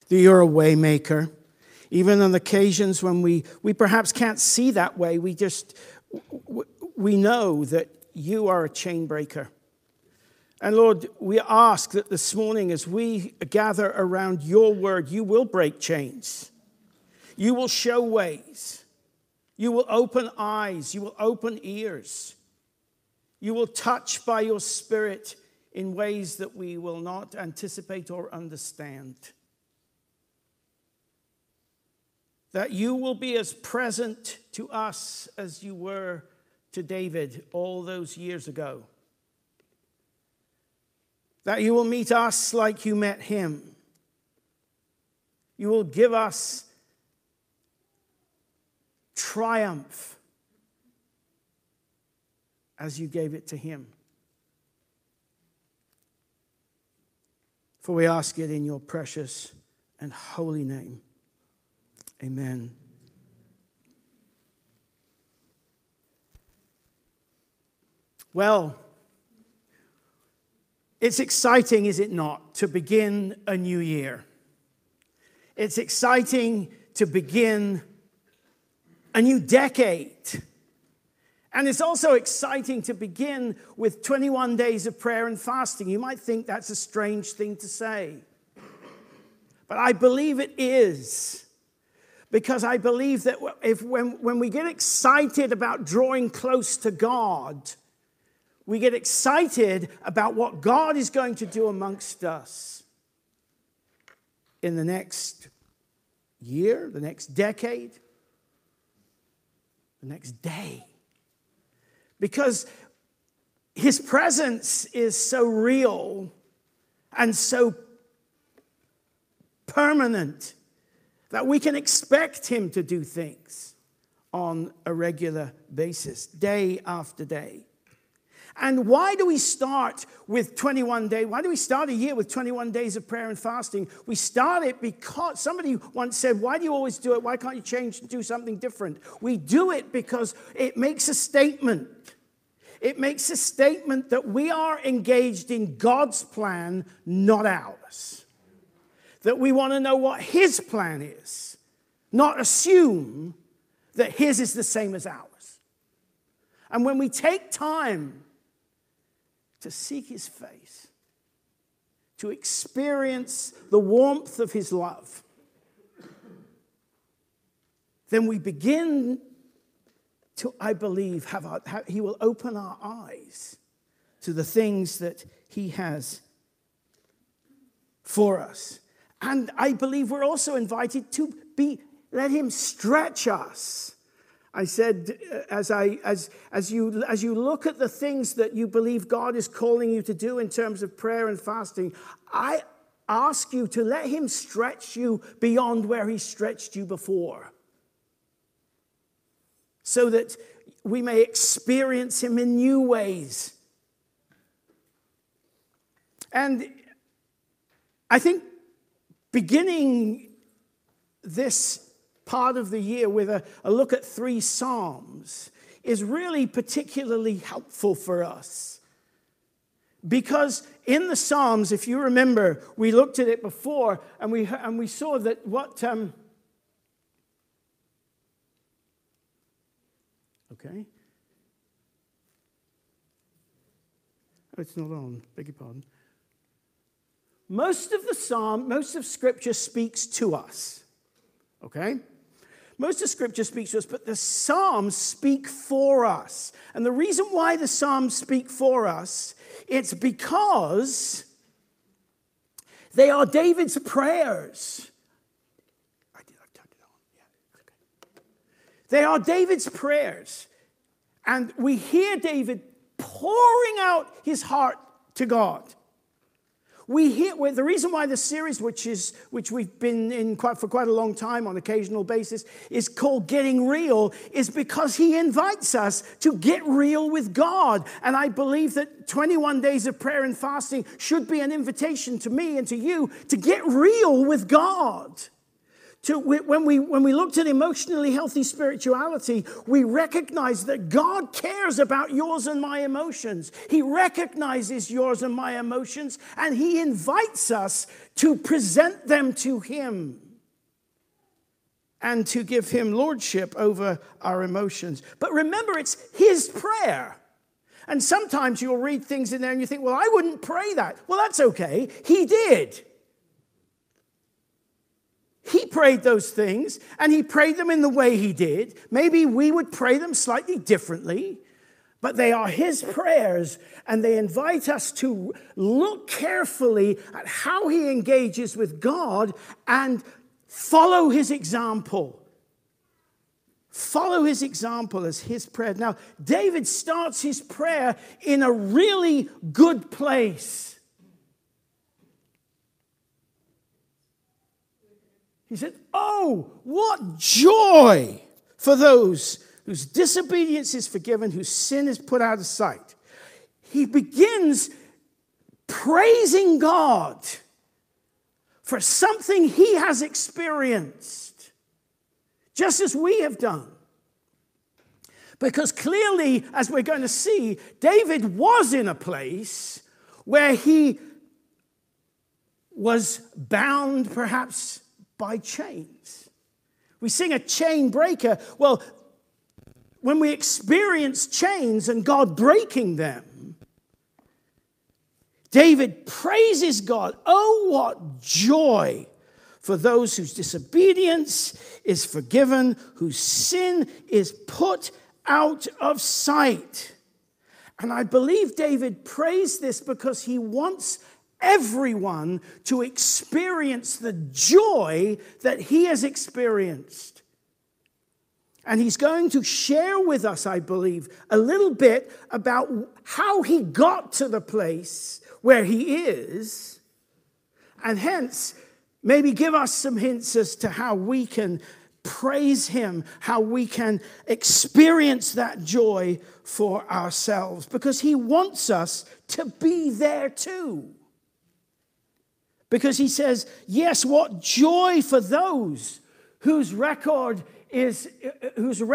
that you're a way maker. Even on occasions when we perhaps can't see that way, we know that you are a chain breaker. And Lord, we ask that this morning as we gather around your word, you will break chains. You will show ways. You will open eyes. You will open ears. You will touch by your Spirit in ways that we will not anticipate or understand. That you will be as present to us as you were to David all those years ago. That you will meet us like you met him. You will give us triumph as you gave it to him. For we ask it in your precious and holy name. Amen. Well, it's exciting, is it not, to begin a new year? It's exciting to begin a new decade. And it's also exciting to begin with 21 days of prayer and fasting. You might think that's a strange thing to say. But I believe it is. Because I believe that when we get excited about drawing close to God, we get excited about what God is going to do amongst us in the next year, the next decade, the next day. Because his presence is so real and so permanent that we can expect him to do things on a regular basis, day after day. And why do we start with 21 days? Why do we start a year with 21 days of prayer and fasting? We start it because somebody once said, why do you always do it? Why can't you change and do something different? We do it because it makes a statement. It makes a statement that we are engaged in God's plan, not ours. That we want to know what his plan is, not assume that his is the same as ours. And when we take time to seek his face, to experience the warmth of his love, then we begin to, I believe, he will open our eyes to the things that he has for us. And I believe we're also invited to let him stretch us. I said, as you look at the things that you believe God is calling you to do in terms of prayer and fasting, I ask you to let him stretch you beyond where he stretched you before, so that we may experience him in new ways. And I think beginning this part of the year with a look at 3 Psalms is really particularly helpful for us. Because in the Psalms, if you remember, we looked at it before and we saw that what... Okay. Oh, it's not on. Beg your pardon. Most of Scripture speaks to us. Okay? Most of Scripture speaks to us, but the Psalms speak for us. And the reason why the Psalms speak for us, it's because they are David's prayers. I've turned it on. Yeah, okay. They are David's prayers. And we hear David pouring out his heart to God. The reason why the series, which we've been in for quite a long time on occasional basis, is called Getting Real, is because he invites us to get real with God. And I believe that 21 days of prayer and fasting should be an invitation to me and to you to get real with God. when we looked at emotionally healthy spirituality, we recognize that God cares about yours and my emotions. He recognizes yours and my emotions, and he invites us to present them to him and to give him lordship over our emotions. But remember, it's his prayer. And sometimes you'll read things in there and you think, well, I wouldn't pray that. Well, that's okay. He did. He prayed those things, and he prayed them in the way he did. Maybe we would pray them slightly differently, but they are his prayers, and they invite us to look carefully at how he engages with God and follow his example. Follow his example as his prayer. Now, David starts his prayer in a really good place. He said, oh, what joy for those whose disobedience is forgiven, whose sin is put out of sight. He begins praising God for something he has experienced, just as we have done. Because clearly, as we're going to see, David was in a place where he was bound, perhaps, by chains. We sing a chain breaker. Well, when we experience chains and God breaking them, David praises God. Oh, what joy for those whose disobedience is forgiven, whose sin is put out of sight. And I believe David praised this because he wants everyone to experience the joy that he has experienced. And he's going to share with us, I believe, a little bit about how he got to the place where he is, and hence maybe give us some hints as to how we can praise him, how we can experience that joy for ourselves, because he wants us to be there too. Because he says, yes, what joy for those whose record the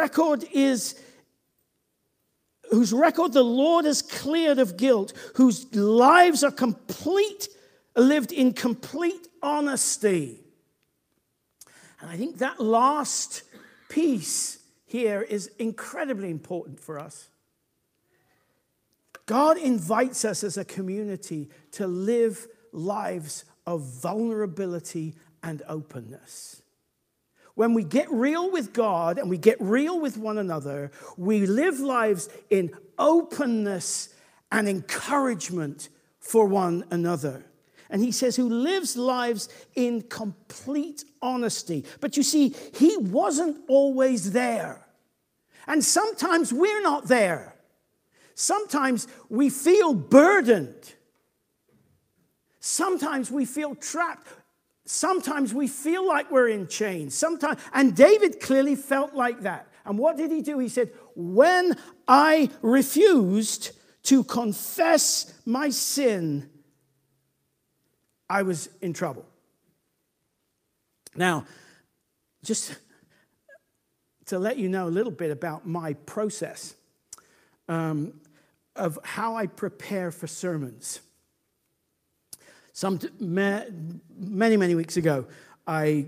Lord has cleared of guilt, whose lives are lived in complete honesty. And I think that last piece here is incredibly important for us. God invites us as a community to live lives of vulnerability and openness. When we get real with God and we get real with one another, we live lives in openness and encouragement for one another. And he says, who lives lives in complete honesty. But you see, he wasn't always there. And sometimes we're not there. Sometimes we feel burdened. Sometimes we feel trapped. Sometimes we feel like we're in chains. And David clearly felt like that. And what did he do? He said, when I refused to confess my sin, I was in trouble. Now, just to let you know a little bit about my process of how I prepare for sermons. Many weeks ago, I've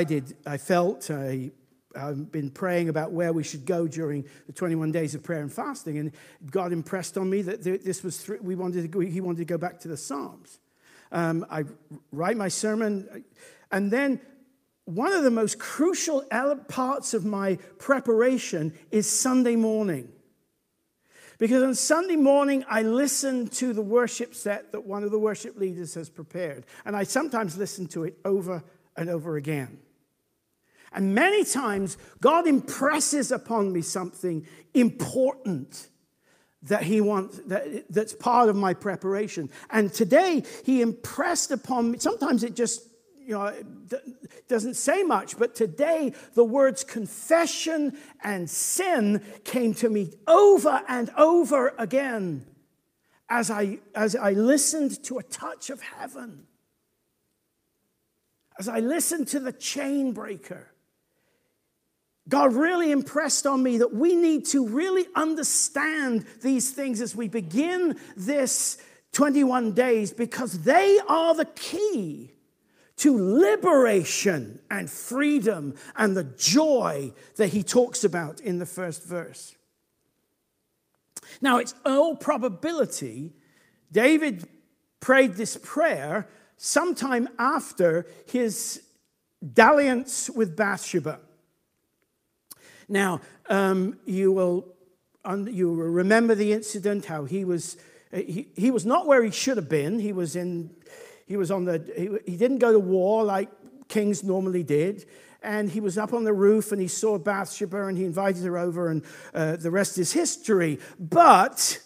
been praying about where we should go during the 21 days of prayer and fasting, and God impressed on me that he wanted to go back to the Psalms. I write my sermon, and then one of the most crucial parts of my preparation is Sunday morning. Because on Sunday morning, I listen to the worship set that one of the worship leaders has prepared. And I sometimes listen to it over and over again. And many times, God impresses upon me something important that he wants, that's part of my preparation. And today, he impressed upon me, sometimes it just, doesn't say much, but today the words confession and sin came to me over and over again as I listened to a touch of heaven. as I listened to the chain breaker, God really impressed on me that we need to really understand these things as we begin this 21 days, because they are the key to liberation and freedom and the joy that he talks about in the first verse. Now, it's all probability David prayed this prayer sometime after his dalliance with Bathsheba. Now, you will remember the incident, how he was not where he should have been. He didn't go to war like kings normally did. And he was up on the roof and he saw Bathsheba and he invited her over, and the rest is history. But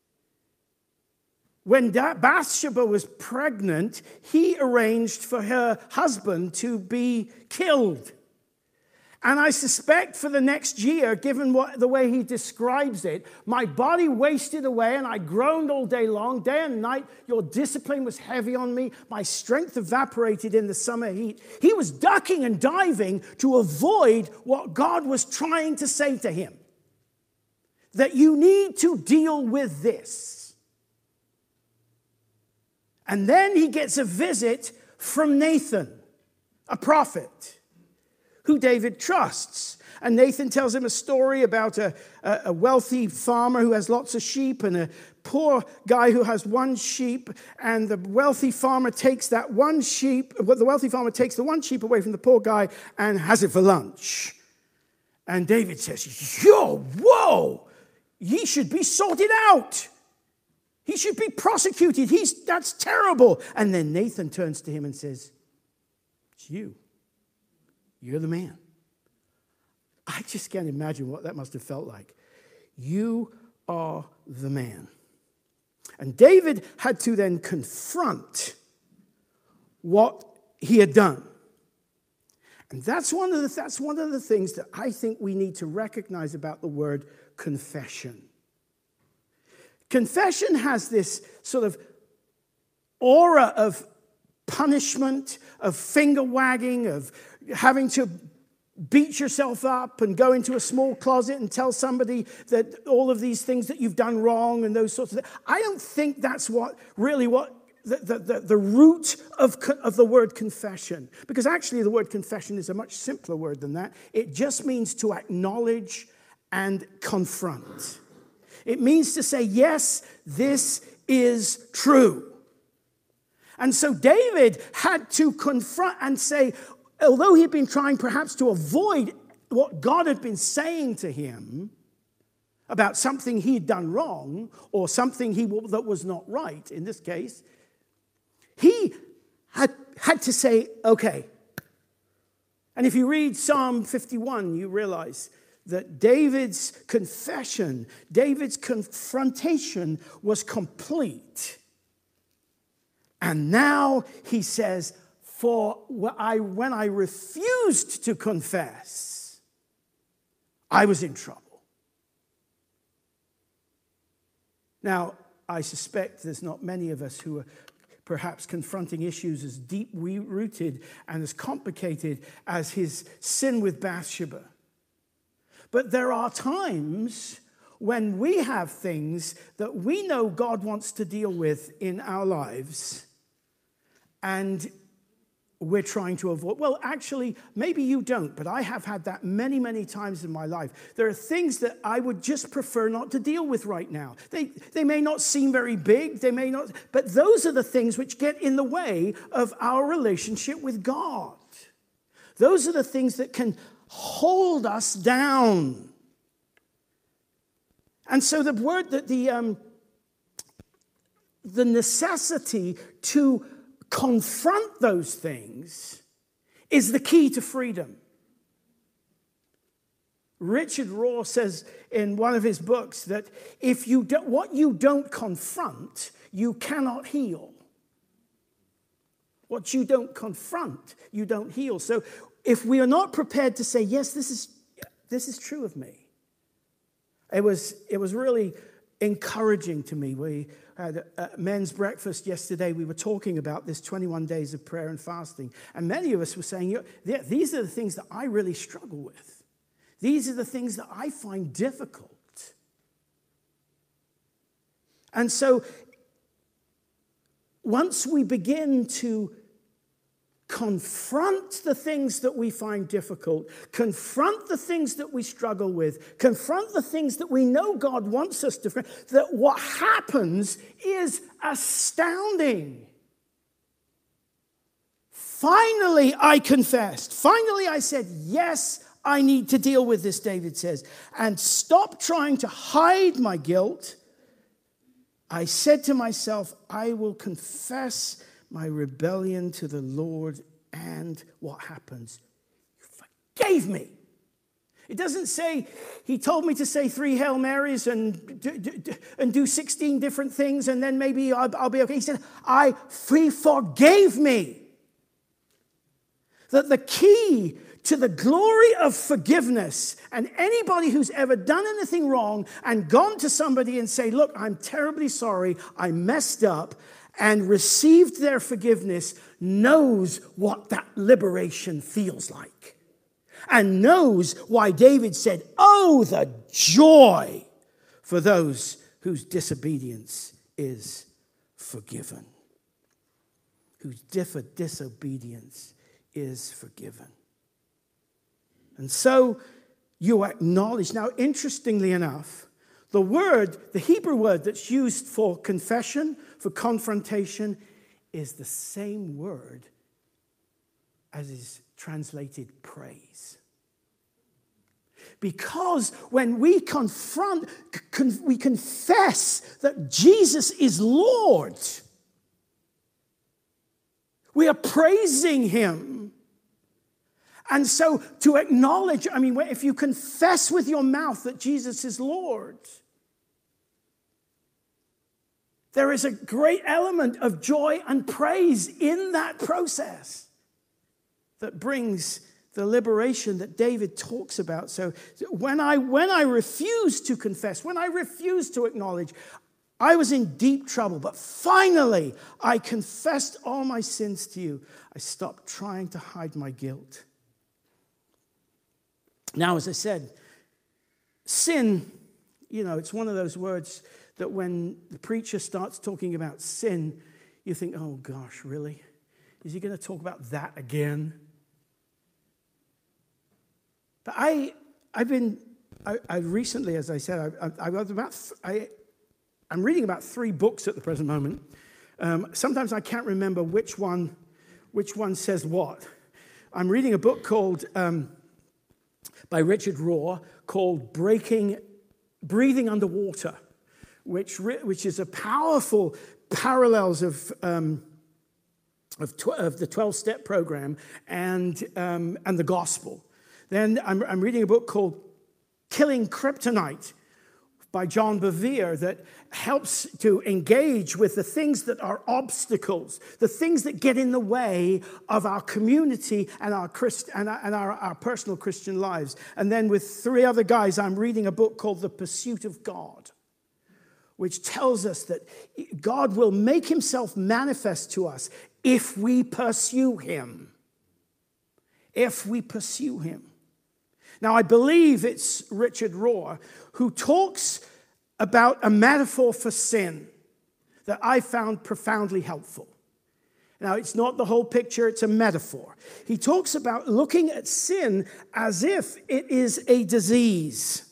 when Bathsheba was pregnant, he arranged for her husband to be killed. And I suspect for the next year, given the way he describes it, my body wasted away and I groaned all day long, day and night. Your discipline was heavy on me. My strength evaporated in the summer heat. He was ducking and diving to avoid what God was trying to say to him. That you need to deal with this. And then he gets a visit from Nathan, a prophet, who David trusts. And Nathan tells him a story about a wealthy farmer who has lots of sheep and a poor guy who has one sheep. And the wealthy farmer takes the one sheep away from the poor guy and has it for lunch. And David says, whoa, he should be sorted out. He should be prosecuted. That's terrible. And then Nathan turns to him and says, it's you. You're the man. I just can't imagine what that must have felt like. You are the man. And David had to then confront what he had done. And that's one of the things that I think we need to recognize about the word confession. Confession has this sort of aura of punishment, of finger wagging, of having to beat yourself up and go into a small closet and tell somebody that all of these things that you've done wrong and those sorts of things. I don't think that's what the root of the word confession. Because actually the word confession is a much simpler word than that. It just means to acknowledge and confront. It means to say, yes, this is true. And so David had to confront and say, although he'd been trying perhaps to avoid what God had been saying to him about something he'd done wrong or something that was not right, in this case, he had to say, okay. And if you read Psalm 51, you realize that David's confession, David's confrontation was complete. And now he says, when I refused to confess, I was in trouble. Now, I suspect there's not many of us who are perhaps confronting issues as deep-rooted and as complicated as his sin with Bathsheba. But there are times when we have things that we know God wants to deal with in our lives, and we're trying to avoid. Well, actually, maybe you don't, but I have had that many, many times in my life. There are things that I would just prefer not to deal with right now. They may not seem very big, but those are the things which get in the way of our relationship with God. Those are the things that can hold us down. And so the word that the necessity to confront those things is the key to freedom. Richard Rohr says in one of his books that what you don't confront, you cannot heal. What you don't confront, you don't heal. So if we are not prepared to say, yes, this is true of me. It was really encouraging to me. We had a men's breakfast yesterday. We were talking about this 21 days of prayer and fasting. And many of us were saying, these are the things that I really struggle with. These are the things that I find difficult. And so once we begin to confront the things that we find difficult, confront the things that we struggle with, confront the things that we know God wants us to, that what happens is astounding. Finally, I confessed. Finally, I said, yes, I need to deal with this, David says, and stop trying to hide my guilt. I said to myself, I will confess my rebellion to the Lord, and what happens? You forgave me. It doesn't say, he told me to say 3 Hail Marys and do 16 different things, and then maybe I'll be okay. He said, he forgave me. That the key to the glory of forgiveness, and anybody who's ever done anything wrong and gone to somebody and say, look, I'm terribly sorry, I messed up, and received their forgiveness, knows what that liberation feels like. And knows why David said, oh, the joy for those whose disobedience is forgiven. Whose disobedience is forgiven. And so you acknowledge. Now, interestingly enough, the Hebrew word that's used for confession, for confrontation, is the same word as is translated praise. Because when we we confess that Jesus is Lord, we are praising him. And so to acknowledge, if you confess with your mouth that Jesus is Lord, there is a great element of joy and praise in that process that brings the liberation that David talks about. So when I refused to confess, when I refused to acknowledge, I was in deep trouble. But finally, I confessed all my sins to you. I stopped trying to hide my guilt. Now, as I said, sin, it's one of those words that when the preacher starts talking about sin, you think, oh gosh, really? Is he going to talk about that again? But I recently, as I said, I'm reading about 3 books at the present moment. Sometimes I can't remember which one says what. I'm reading a book called by Richard Rohr called Breathing Underwater, which is a powerful parallels of the 12-step program and the gospel. Then I'm reading a book called Killing Kryptonite by John Bevere that helps to engage with the things that are obstacles, the things that get in the way of our community and our personal Christian lives. And then with 3 other guys, I'm reading a book called The Pursuit of God, which tells us that God will make himself manifest to us if we pursue him. If we pursue him. Now, I believe it's Richard Rohr who talks about a metaphor for sin that I found profoundly helpful. Now, it's not the whole picture, it's a metaphor. He talks about looking at sin as if it is a disease.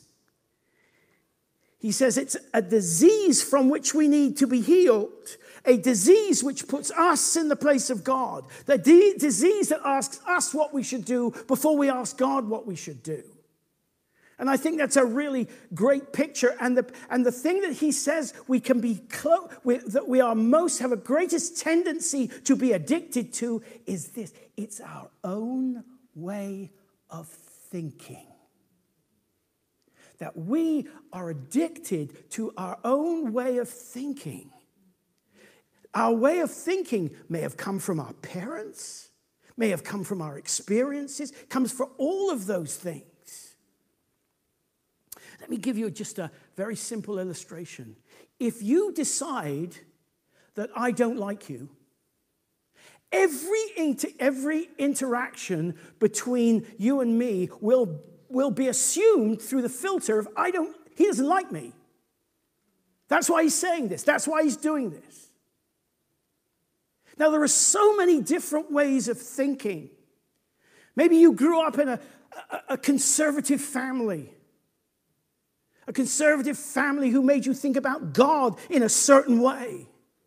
He says it's a disease from which we need to be healed. A disease which puts us in the place of God. The disease that asks us what we should do before we ask God what we should do. And I think that's a really great picture. And the thing that he says we can be that we are have a greatest tendency to be addicted to is this. It's our own way of thinking. That we are addicted to our own way of thinking. Our way of thinking may have come from our parents, may have come from our experiences, comes from all of those things. Let me give you just a very simple illustration. If you decide that I don't like you, every interaction between you and me will be assumed through the filter of he doesn't like me. That's why he's saying this. That's why he's doing this. Now, there are so many different ways of thinking. Maybe you grew up in a conservative family. A conservative family who made you think about God in a certain way.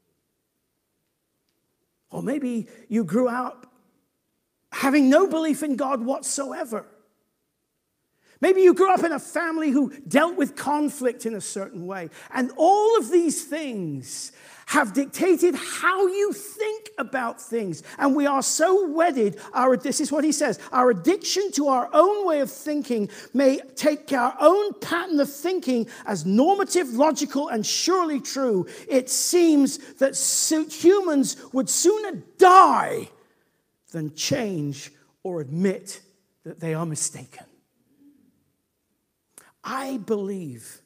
Or maybe you grew up having no belief in God whatsoever. Maybe you grew up in a family who dealt with conflict in a certain way. And all of these things have dictated how you think about things. And we are so wedded, this is what he says, our addiction to our own way of thinking may take our own pattern of thinking as normative, logical, and surely true. It seems that humans would sooner die than change or admit that they are mistaken. I believe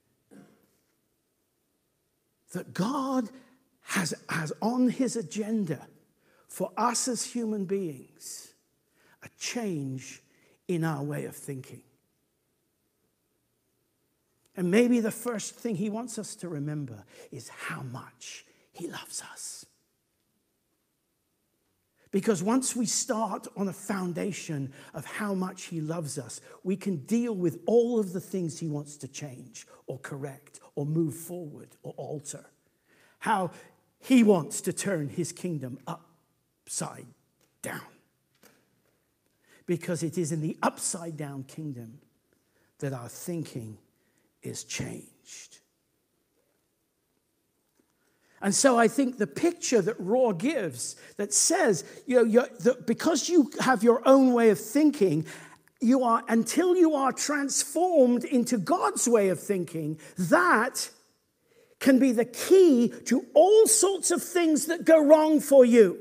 that God has on his agenda for us as human beings a change in our way of thinking. And maybe the first thing he wants us to remember is how much he loves us. Because once we start on a foundation of how much he loves us, we can deal with all of the things he wants to change or correct or move forward or alter. How he wants to turn his kingdom upside down. Because it is in the upside down kingdom that our thinking is changed. And so I think the picture that Rohr gives that says, because you have your own way of thinking, until you are transformed into God's way of thinking, that can be the key to all sorts of things that go wrong for you.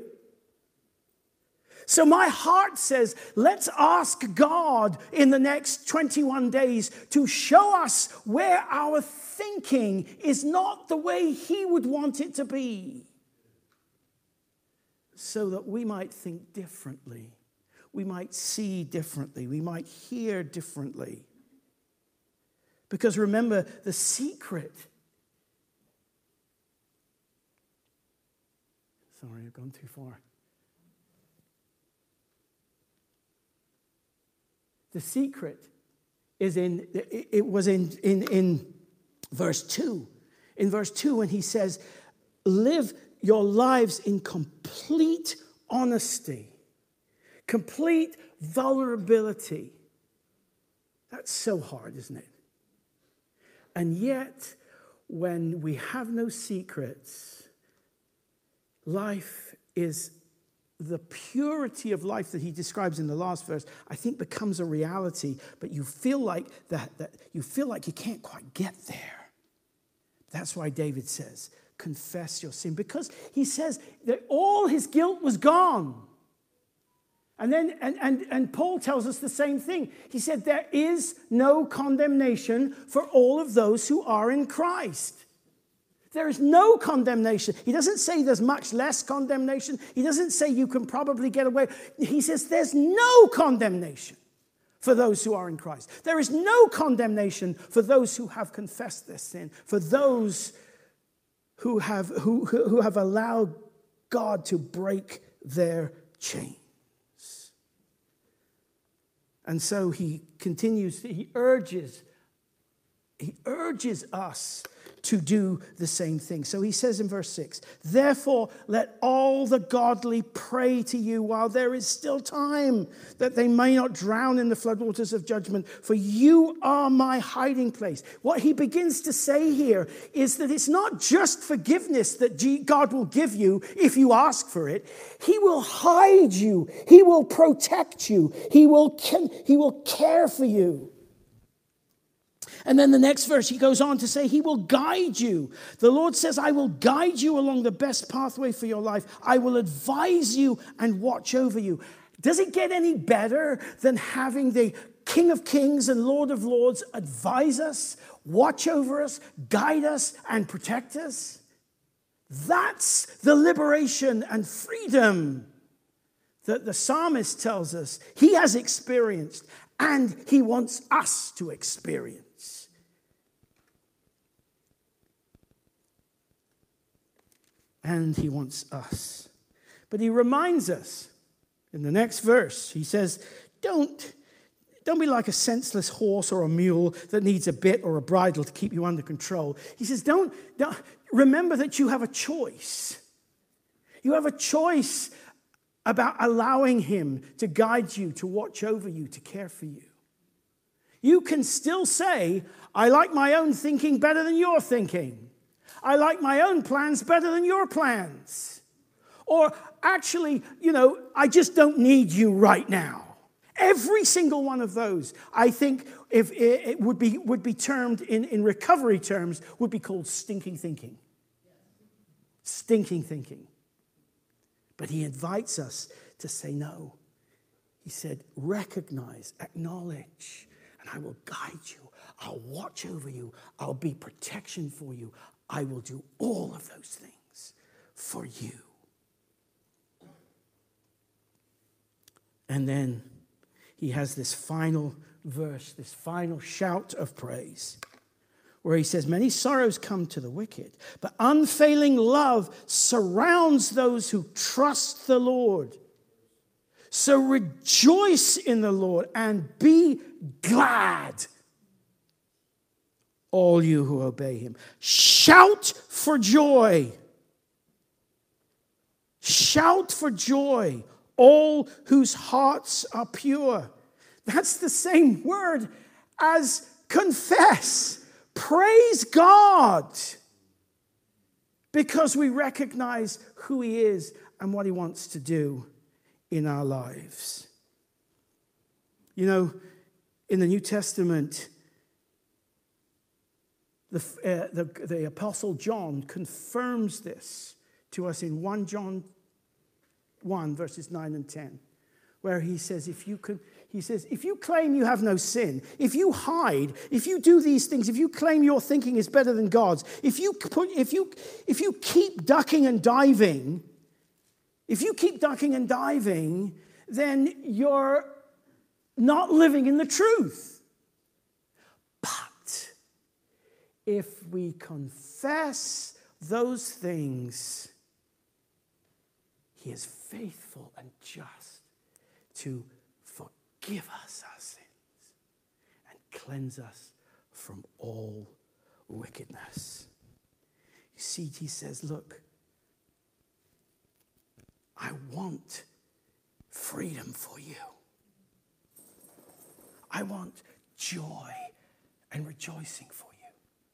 So my heart says, let's ask God in the next 21 days to show us where our thinking is not the way he would want it to be. So that we might think differently. We might see differently. We might hear differently. Because remember, the secret. Sorry, I've gone too far. The secret is in verse 2. In verse 2, when he says, live your lives in complete honesty, complete vulnerability. That's so hard, isn't it? And yet, when we have no secrets, life is the purity of life that he describes in the last verse, I think becomes a reality, but you feel like that you feel like you can't quite get there. That's why David says, confess your sin, because he says that all his guilt was gone. And then and Paul tells us the same thing. He said there is no condemnation for all of those who are in Christ. There is no condemnation. He doesn't say there's much less condemnation. He doesn't say you can probably get away. He says there's no condemnation for those who are in Christ. There is no condemnation for those who have confessed their sin, for those who have allowed God to break their chains. And so he continues, he urges us to do the same thing. So he says in verse 6, therefore let all the godly pray to you while there is still time, that they may not drown in the floodwaters of judgment, for you are my hiding place. What he begins to say here is that it's not just forgiveness that God will give you if you ask for it. He will hide you. He will protect you. He will care for you. And then the next verse, he goes on to say, he will guide you. The Lord says, I will guide you along the best pathway for your life. I will advise you and watch over you. Does it get any better than having the King of Kings and Lord of Lords advise us, watch over us, guide us, and protect us? That's the liberation and freedom that the psalmist tells us he has experienced and he wants us to experience. And he wants us. But he reminds us in the next verse, he says, don't be like a senseless horse or a mule that needs a bit or a bridle to keep you under control. He says, don't remember that you have a choice. You have a choice about allowing him to guide you, to watch over you, to care for you. You can still say, I like my own thinking better than your thinking. I like my own plans better than your plans. Or actually, I just don't need you right now. Every single one of those, I think, if it would be termed in recovery terms, would be called stinking thinking. Stinking thinking. But he invites us to say no. He said, recognize, acknowledge, and I will guide you. I'll watch over you. I'll be protection for you. I will do all of those things for you. And then he has this final verse, this final shout of praise, where he says, many sorrows come to the wicked, but unfailing love surrounds those who trust the Lord. So rejoice in the Lord and be glad, all you who obey him. Shout for joy. Shout for joy, all whose hearts are pure. That's the same word as confess. Praise God, because we recognize who he is and what he wants to do in our lives. In the New Testament, the Apostle John confirms this to us in 1 John 1, verses 9 and 10, where he says, if you claim you have no sin, if you hide, if you do these things, if you claim your thinking is better than God's, if you keep ducking and diving, then you're not living in the truth. But if we confess those things, he is faithful and just to forgive us our sins and cleanse us from all wickedness. You see, he says, look, I want freedom for you. I want joy and rejoicing for you.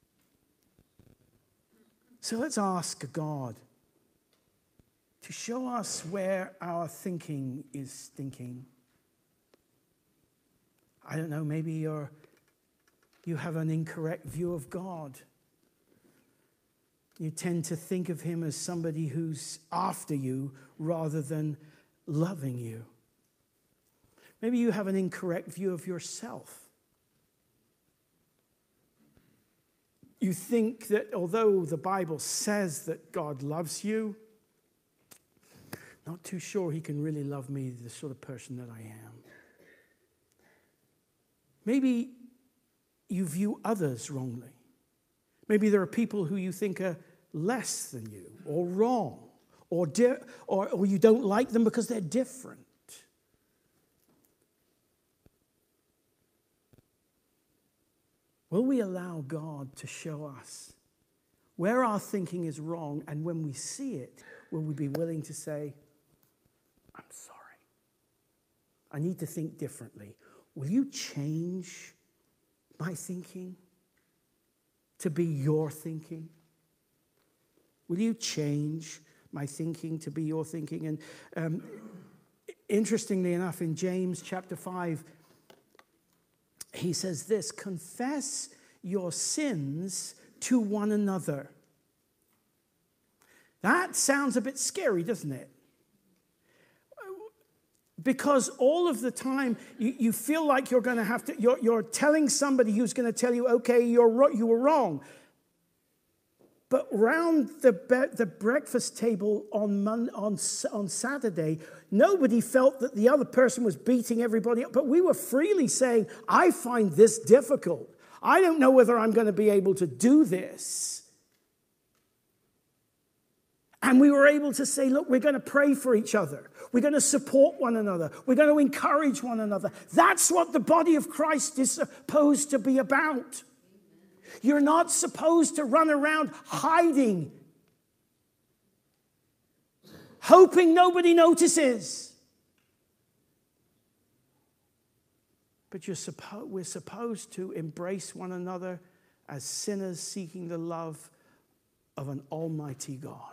So let's ask God to show us where our thinking is stinking. I don't know, maybe you have an incorrect view of God. You tend to think of him as somebody who's after you rather than loving you. Maybe you have an incorrect view of yourself. You think that although the Bible says that God loves you, not too sure he can really love me, the sort of person that I am. Maybe you view others wrongly. Maybe there are people who you think are less than you, or wrong, or you don't like them because they're different. Will we allow God to show us where our thinking is wrong, and when we see it, will we be willing to say, I'm sorry. I need to think differently. Will you change my thinking to be your thinking? Will you change my thinking to be your thinking? And interestingly enough, in James chapter 5, he says this, confess your sins to one another. That sounds a bit scary, doesn't it? Because all of the time, you feel like you're going to have to, you're telling somebody who's going to tell you, okay, you were wrong. But round the breakfast table on Saturday, nobody felt that the other person was beating everybody up. But we were freely saying, I find this difficult. I don't know whether I'm going to be able to do this. And we were able to say, look, we're going to pray for each other. We're going to support one another. We're going to encourage one another. That's what the body of Christ is supposed to be about. You're not supposed to run around hiding, hoping nobody notices. But we're supposed to embrace one another as sinners seeking the love of an almighty God.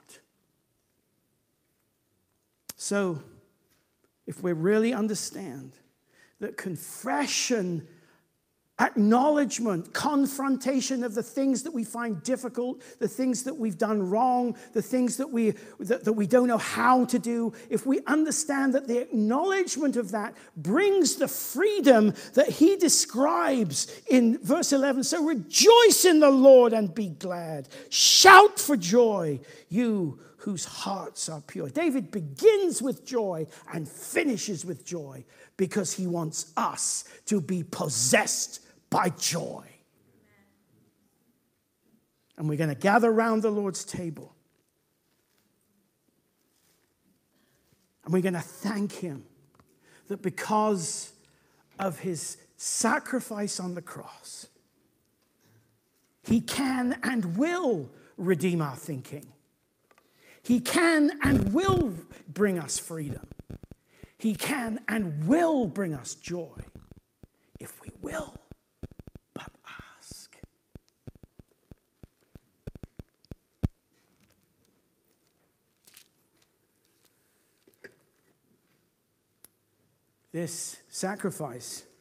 So, if we really understand that confession, acknowledgement, confrontation of the things that we find difficult, the things that we've done wrong, the things that we don't know how to do, if we understand that the acknowledgement of that brings the freedom that he describes in verse 11. So rejoice in the Lord and be glad. Shout for joy, you whose hearts are pure. David begins with joy and finishes with joy because he wants us to be possessed by joy. And we're going to gather around the Lord's table. And we're going to thank him that because of his sacrifice on the cross, he can and will redeem our thinking. He can and will bring us freedom. He can and will bring us joy if we will but ask. This sacrifice